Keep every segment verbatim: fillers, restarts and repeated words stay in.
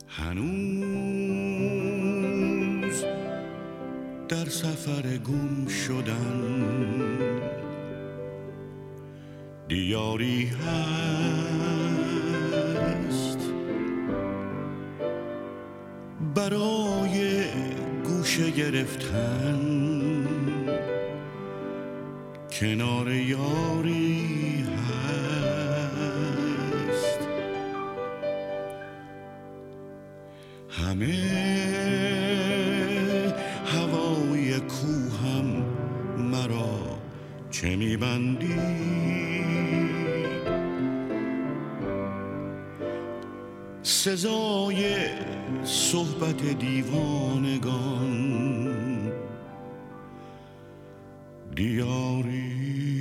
هنوز در سفر گم شدن دیاری هست برای گوشه گرفتن کنار یاری هست. همه هوای کوهم مرا چه میبندی؟ سزای صحبت دیوانگان دیاری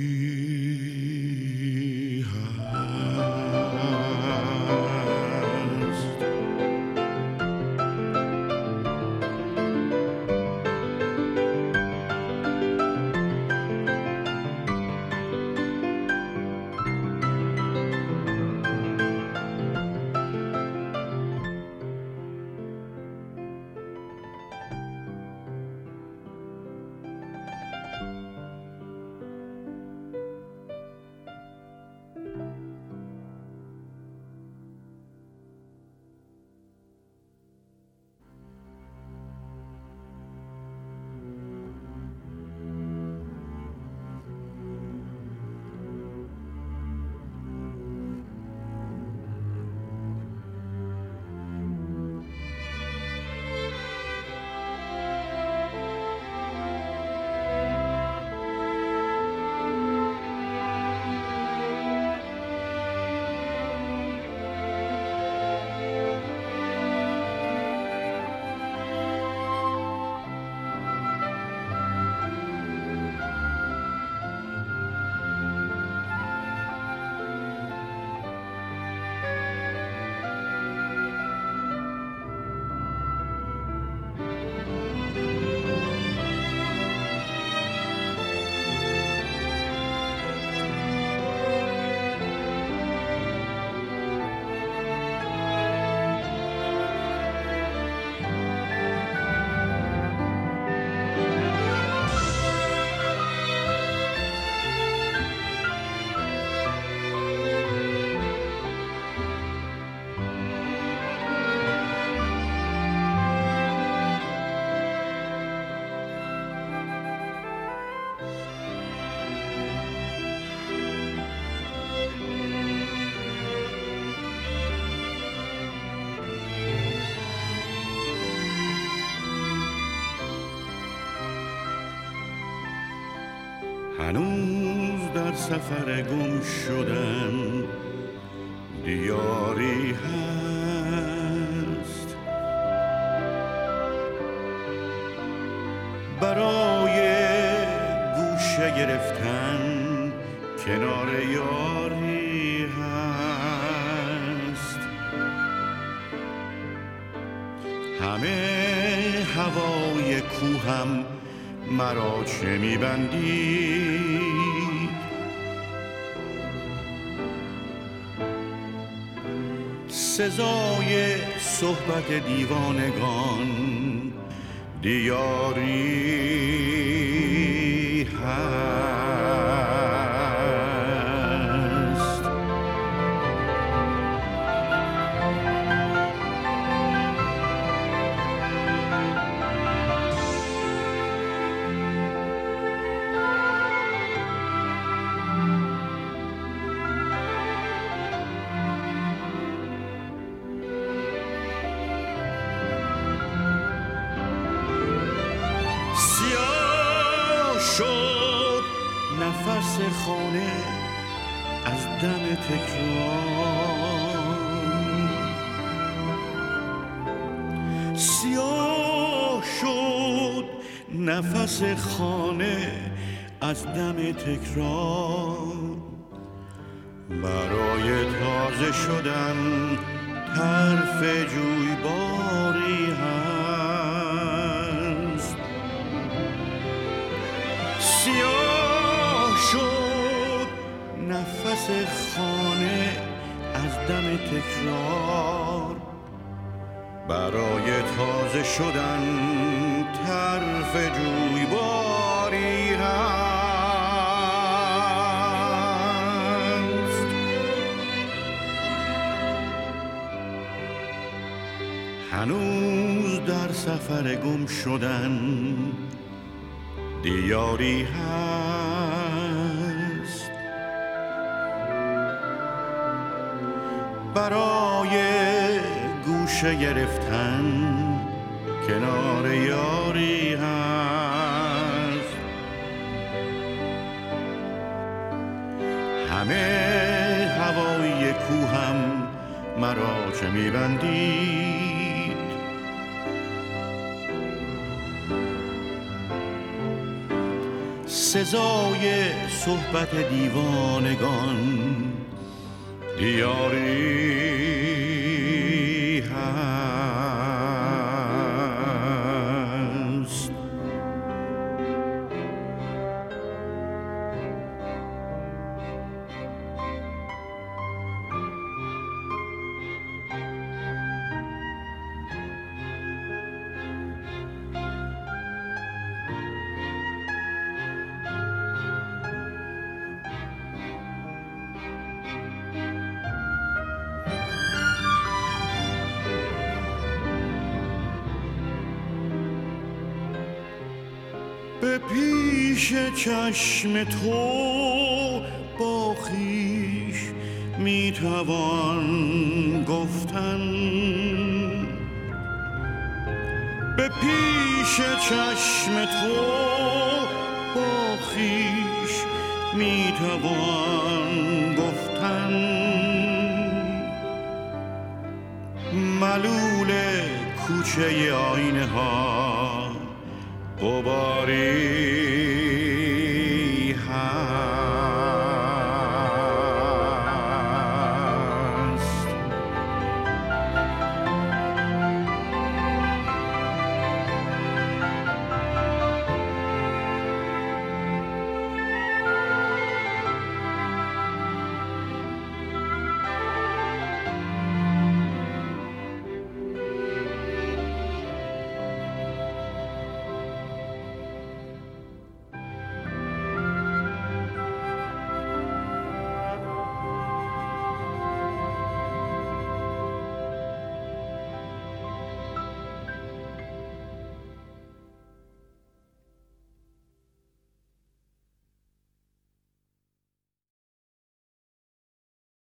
هنوز در سفر گم شدن دیاری هست برای گوشه گرفتن کنار یاری هست. همه هوای کوهم مرا چه میبندی؟ سزای صحبت دیوانگان دیاری هست. نفس خانه از دم تکرار سیاه شد، نفس خانه از دم تکرار برای تازه شدن طرف جویباری هست. سیاه شد نفس خانه از دم تکرار برای تازه شدن طرف جویباری هست. هنوز در سفر گم شدن دیاری هست، برای گوشه گرفتن کنار یاری هست. همه هوای کوهم مرا چه میبندید، سزای صحبت دیوانگان دیاری هست. به پیش چشم تو با خویش میتوان گفتن، به پیش چشم تو با خویش میتوان گفتن. ملول کوچه آینه ها غباری